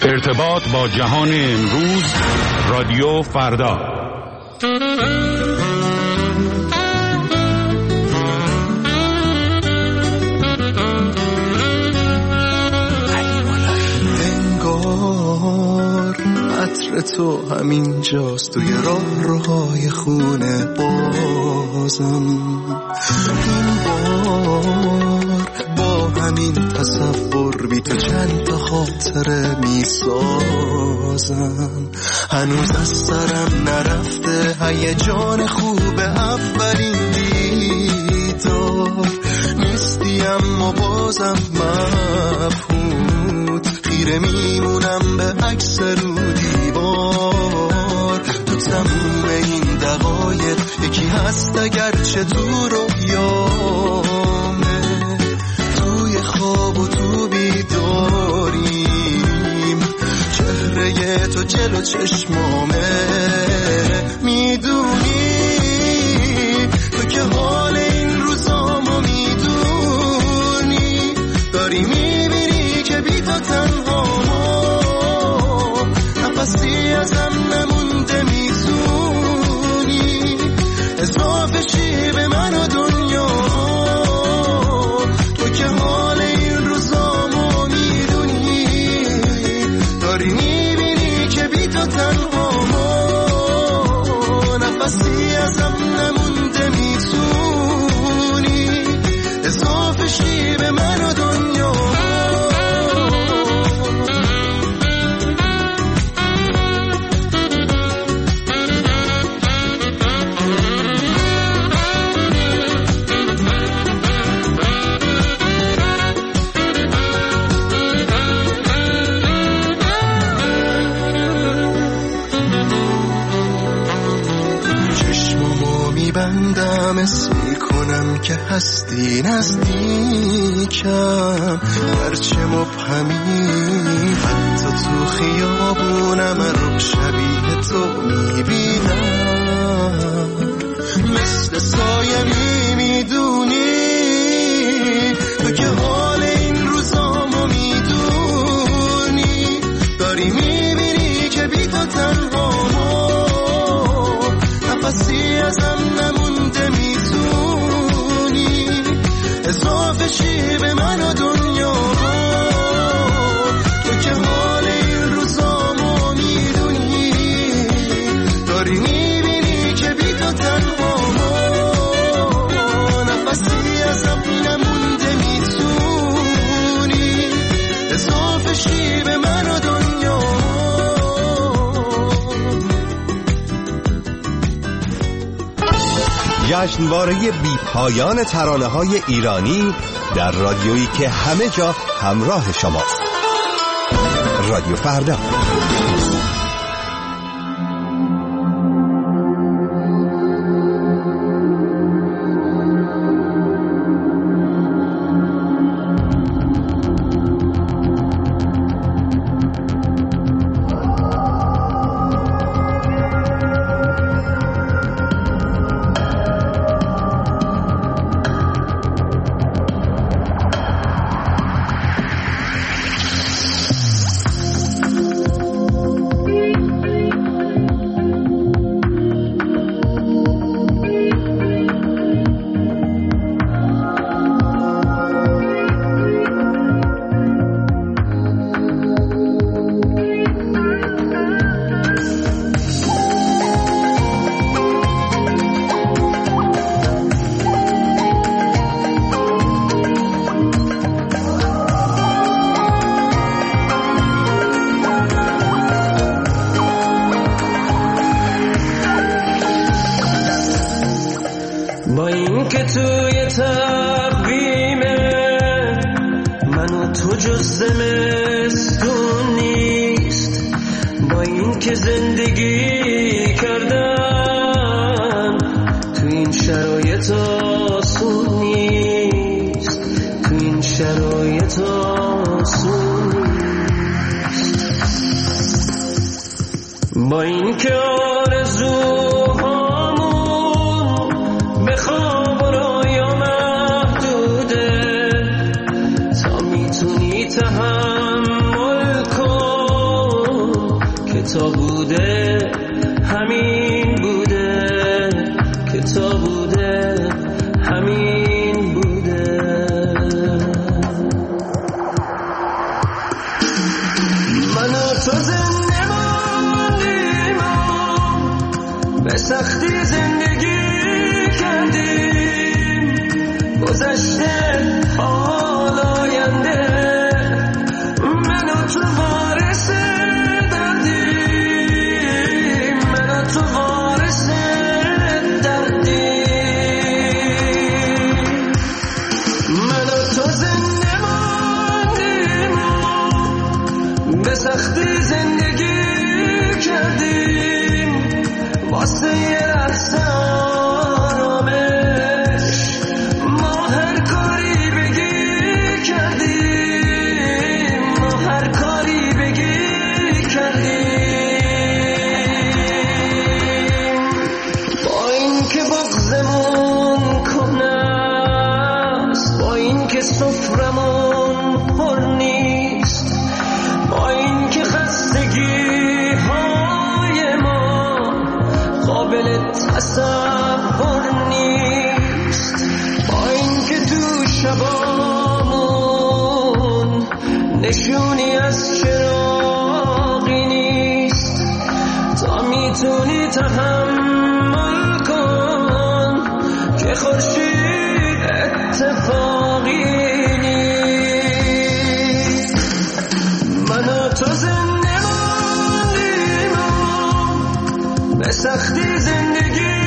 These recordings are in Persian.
ارتباط با جهان امروز، رادیو فردا. انگار عطر تو همینجاست توی راه روهای خونه بازم. این بار با همین تصور بی تو چند تا خاطره می سازم. هنوز از سرم نرفته هیجان خوب اولین دیدار. نیستی اما بازم مبهوت، خیره میمونم به عکس رو دیوار. تو تموم این دقایق یکی هست اگرچه تو رویامه، توی خواب و تو بیداریم، چهره تو جلو چشمامه. میدونی تو که حال این روزامو میدونی، داری میبینی که بی تو تنها نفسی ازم نمونده، میزونی اضافه شی به من و دنیا. تو که حال این روزامو میدونی، داری میبینی که بی تو تنها نفسی ازم نمونده، میزونی اضافه شی به من و دنیا. بندم اسم میکنم که هستی نزدیکم، هرچه مبهمی حتی تو خیابونم رو شبیه تو میبینم. مثل سایه میدونی تو که حال این روزامو میدونی، داری میبینی که بی تو تنها نفسی ازم نمونده، میزونی اضافه شی به من و دنیا. تو که حال این روزامو میدونی، داری میبینی که بی تو تنها نفسی ازم نمونده، میزونی اضافه شی به من و دنیا. جشنواره بی پایان ترانه‌های ایرانی در رادیویی که همه جا همراه شماست. رادیو فردا. با این که توی تقویمه من و تو جز زمستون نیست، با این که زندگی کردن تو این شرایط آسون نیست، تو این شرایط آسون نیست. با این که آرزوهامون به خواب و رویا محدوده، تا میتونی تحمل کن تا بوده همین بوده، که تا بوده همین بوده. من و تو زنده ماندیم و به سختی زندگی کردیم، گذشته حال آینده من و تو وارث دردیم، من و تو وارث دردیم. من و تو زنده ماندیم و به سختی زندگی کردیم، واسه یه لحظه آرامش ما هر کاری بگی کردیم، ما هر کاری بگی کردیم. با این که بغضمون کنه است، با این که سفرمون پر نیست، با این که خستگی های ما قابل تصور نیست، با این که تو شبامون نشونی از چراغی نیست، تا میتونی تحمل کن که خورشید اتفاقی نیست. من و تو زنده ماندیم و به سختی زندگی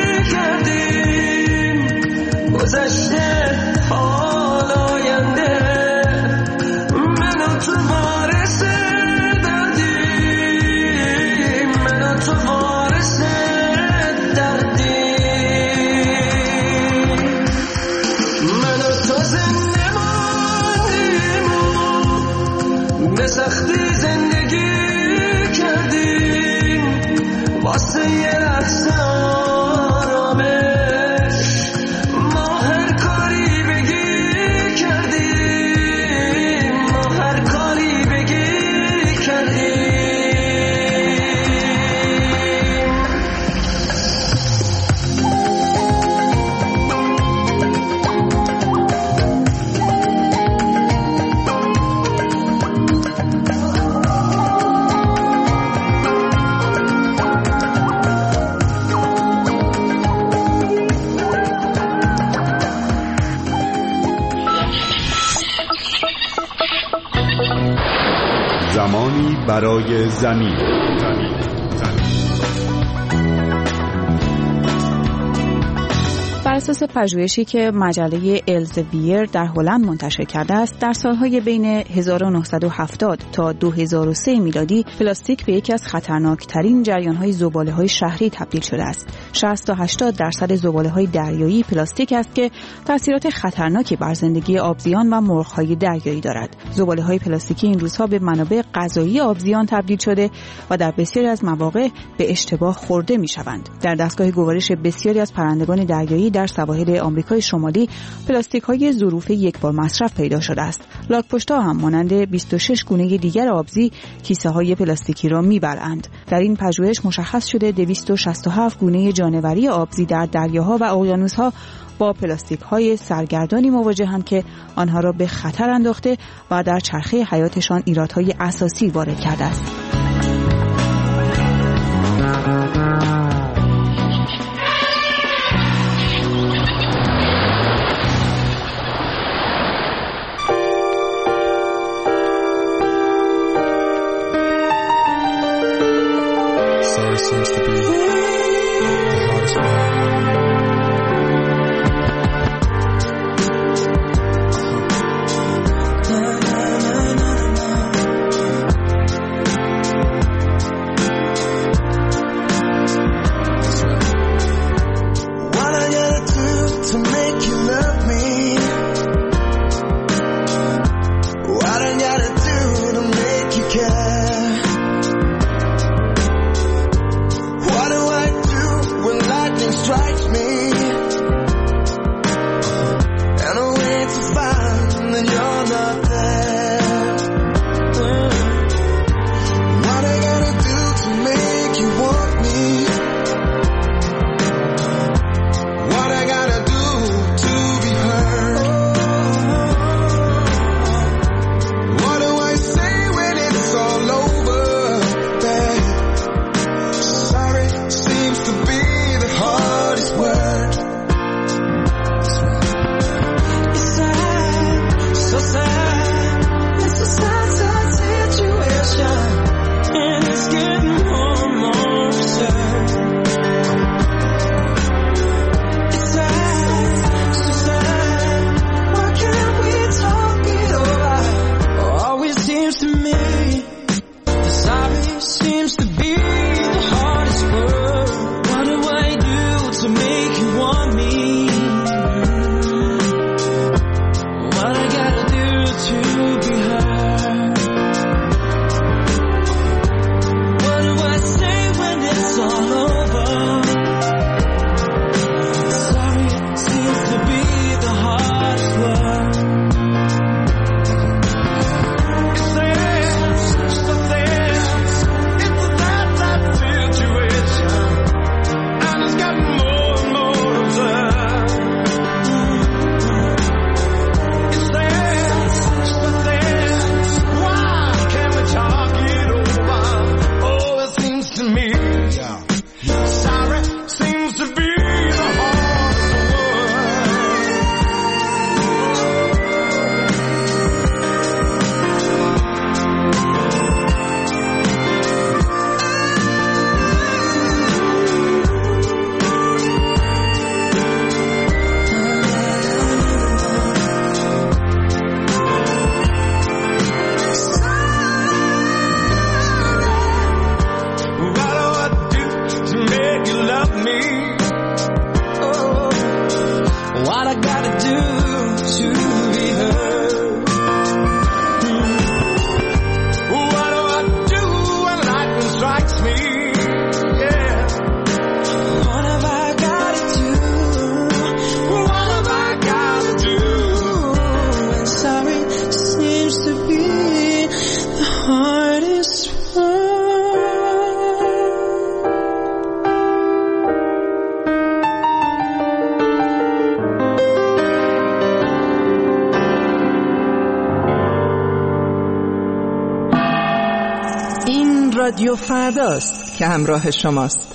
کردیم، گذشته حال آینده من و تو وارث دردیم، من و تو وارث دردیم. من و تو زنده ماندیم و به سختی زندگی کردیم، واسه یه لحظه آرامش ما هر کاری بگی کردیم، ما هر کاری بگی کردیم. زمانی برای زمین. بر اساس پژوهشی که مجله الزویر در هلند منتشر کرده است، در سالهای بین 1970 تا 2003 میلادی پلاستیک به یکی از خطرناکترین جریان‌های زباله‌های شهری تبدیل شده است. 60 تا 80% زباله‌های دریایی پلاستیک است که تأثیرات خطرناکی بر زندگی آبزیان و مرغ‌های دریایی دارد. زباله‌های پلاستیکی این روزها به منابع غذایی آبزیان تبدیل شده و در بسیاری از مواقع به اشتباه خورده می‌شوند. در دستگاه گوارش بسیاری از پرندگان دریایی در سواحل آمریکای شمالی پلاستیک‌های ظروف یکبار مصرف پیدا شده است. لاک‌پشت‌ها هم مانند 26 گونه دیگر آبزی کیسه‌های پلاستیکی را می‌بلعند. در این پژوهش مشخص شده 267 گونه جانوری آبزی در دریاها و اقیانوس‌ها با پلاستیک‌های سرگردانی مواجه‌اند که آنها را به خطر انداخته و در چرخه حیاتشان ایرادهای اساسی وارد کرده است. Seems to be the hardest one. Sorry seems to be the hardest word. What do I do to make you want me? What I gotta do to be heard? What do I say when it's all over? Sorry seems to be the hardest word. رادیو فرداست که همراه شماست.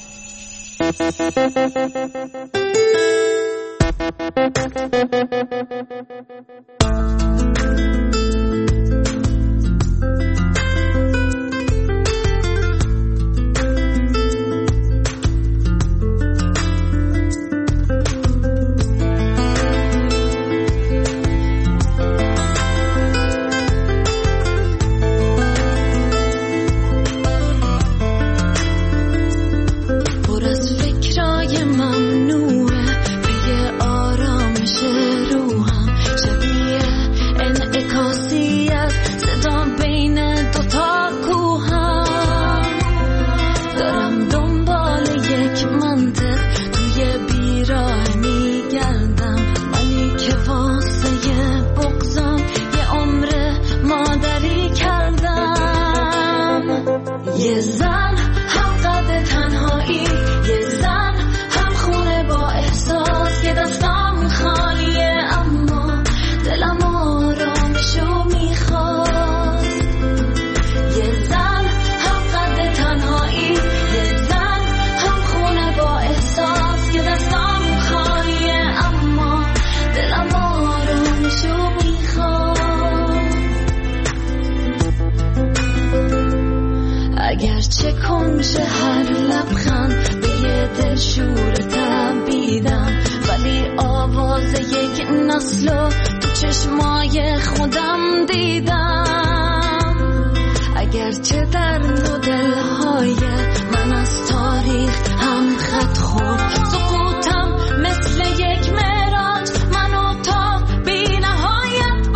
اگرچه کنج هر لبخند به یه دلشور تبیدم، ولی آواز یک نسلو تو چشمای خودم دیدم. اگرچه در نودلهای من از تاریخ هم خط خورد، سقوطم مثل یک معراج منو تا بی نهایت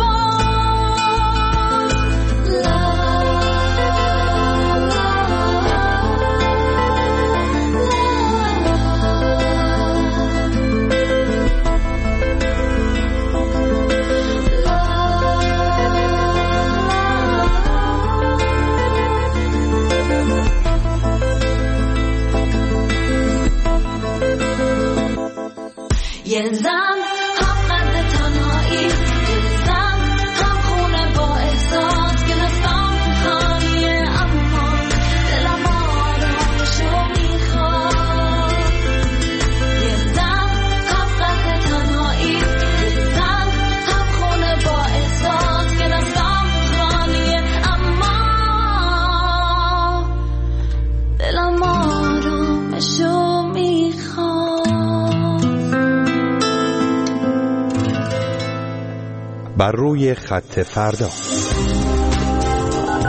یه زن هم قد تنهایی، یه زن هم خونه با احساس که دستام خالیه اما دلم آرامشو میخواد. یه زن هم قد تنهایی، یه زن هم خونه با احساس که دستام خالیه اما دلم آرامشو میخواد. بر روی خط فردا.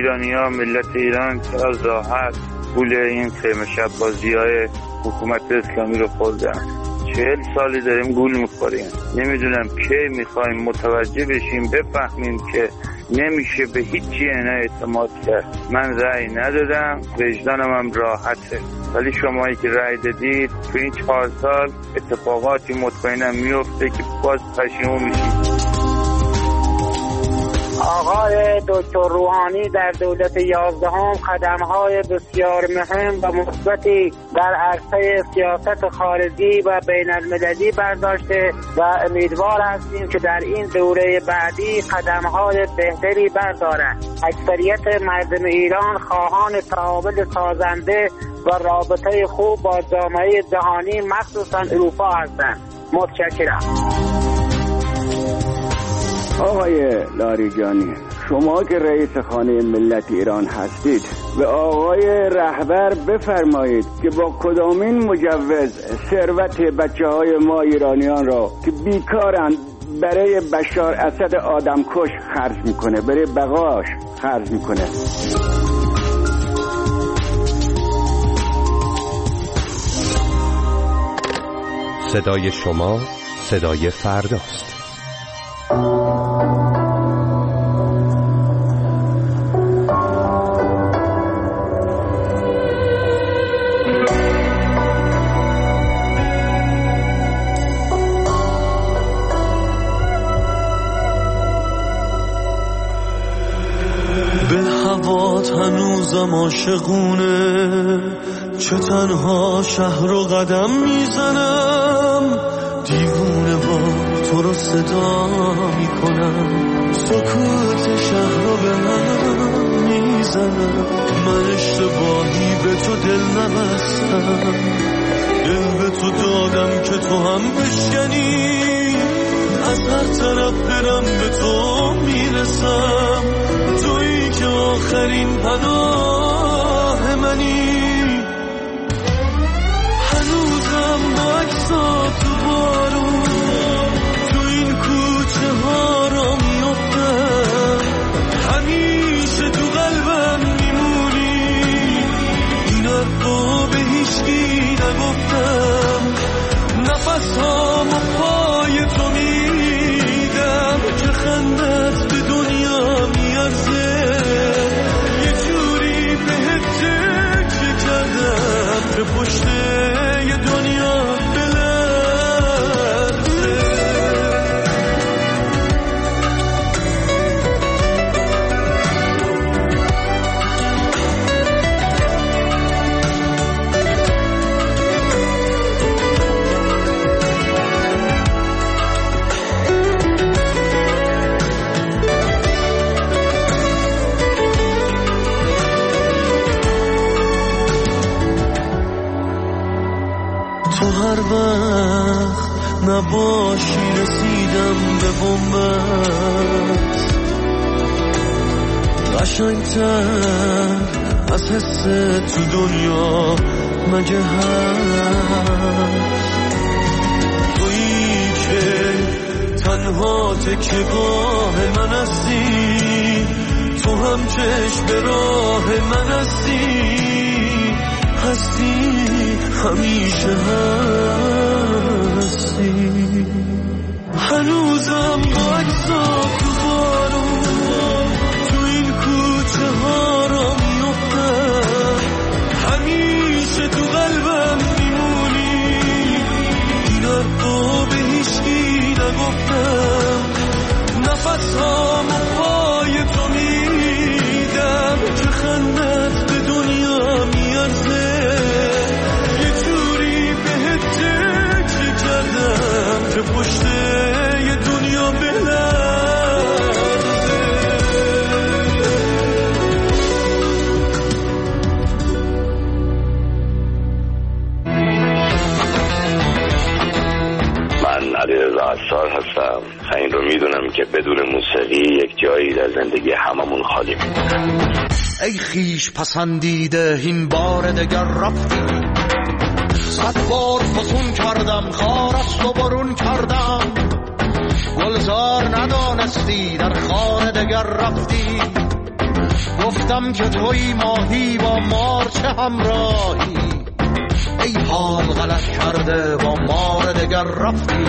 ایرانی‌ها، ملت ایران چقدر راحت پول این خیمه شب بازی‌های حکومت اسلامی رو خوردن. 40 سالی داریم گول میخوریم. نمیدونم کی میخوایم متوجه بشیم بفهمیم که نمیشه به هیچی اینا اعتماد کرد. من رأی ندادم، وجدانم هم راحته، ولی شمایی که رأی دادید تو این 4 سال اتفاقاتی مطمئنم میفته که باز پشیمون میشید. آقای دکتر روحانی در دولت 11 قدم‌های بسیار مهم و مثبتی در عرصه سیاست خارجی و بین‌المللی برداشته و امیدوار هستیم که در این دوره بعدی قدم‌های بهتری بردارند. اکثریت مردم ایران خواهان تعامل سازنده و رابطه خوب با جامعه جهانی مخصوصاً اروپا هستند. متشکرم. آقای لاریجانی، شما که رئیس خانه ملت ایران هستید به آقای رهبر بفرمایید که با کدامین مجوز ثروت بچه‌های ما ایرانیان را که بیکارند برای بشار اسد آدمکش خرج میکنه، برای بقاش خرج میکنه. صدای شما صدای فرداست. هنوزم عاشقونه، چه تنها شهر رو قدم میزنم، دیوونه با تو رو صدا میکنم، سکوت شهر رو به من میزنم، من اشتباهی به تو دل نبستم، دل به تو دادم که تو هم بشکنی، از هر طرف برم به تو میرسم، تویی که آخرین پناه منی، هنوزم با عکسات تو بارون تو این کوچه ها را میافتم، همیشه تو قلبم میمونی، این حرفا به هیچکی نگفتم، نفس هامو پای تو میدم که خندت به دنیا میارزه، یه جوری بهت تکیه کردم که پشت یه دنیا بلرزه. تو هر وقت نباشی رسیدم به بومت، قشنگتر از حس تو دنیا مگه هست، تویی که تنها تکیه‌گاه من هستی، تو هم چشم به راه من هستی، همیشه هستی، هنوزم با عکسات تو بارون تو این کوچه ها را میافتم، همیشه تو قلبم میمونی، این حرفا به هیچکی نگفتم، نفس هامو پای تو میدم که خندت به دنیا میارزه، که پشت یه دنیا بلرزه. من علیرضا عصار هستم. این رو میدونم که بدون موسیقی یک جایی در زندگی هممون خالی میمونه. ای خیش پسندیده این بار دگر رفتی، 100 بار فسون کردم خارست و برون کردم، گلزار ندانستی در خانه دگر رفتی، گفتم که توی ماهی با مار چه همراهی، ای حال غلط کرده با مار دگر رفتی.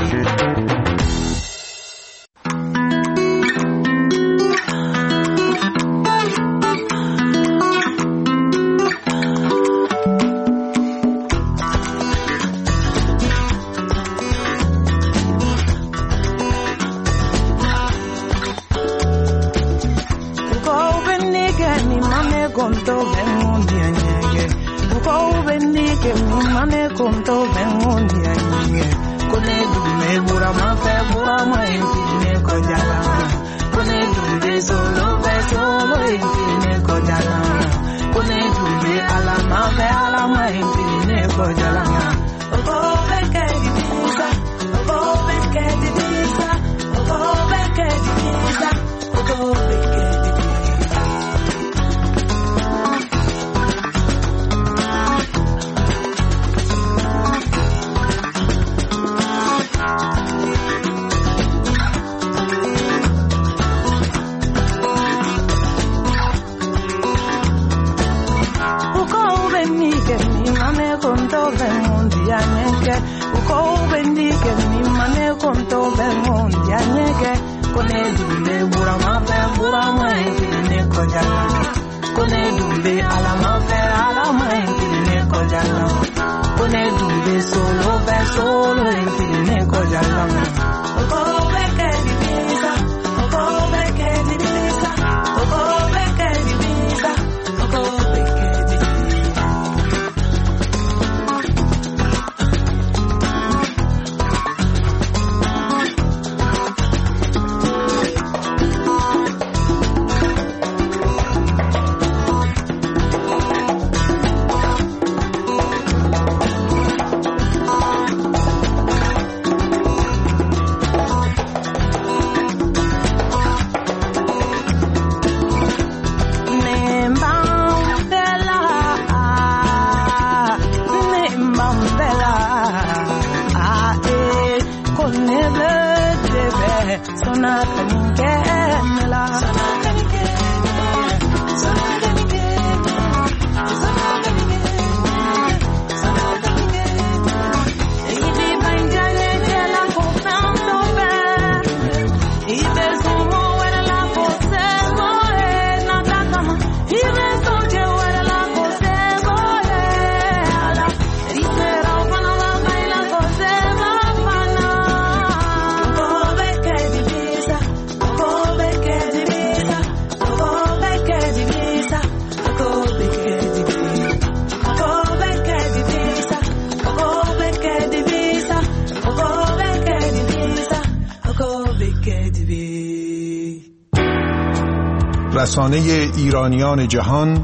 رسانه ایرانیان جهان،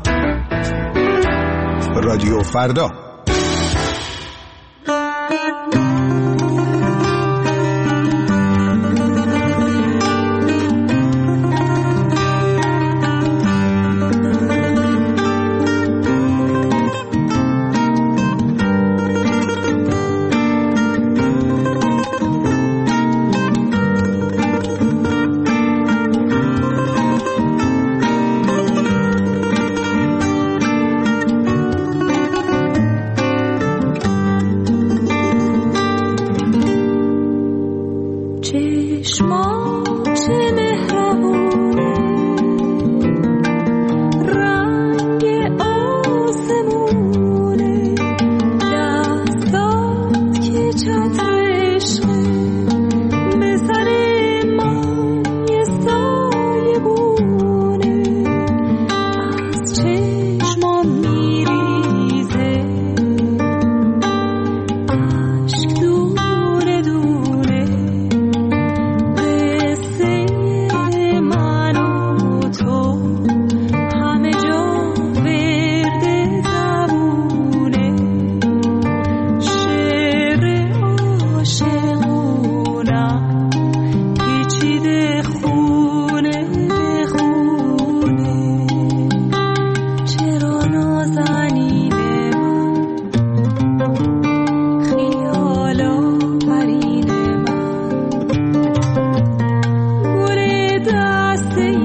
رادیو فردا. See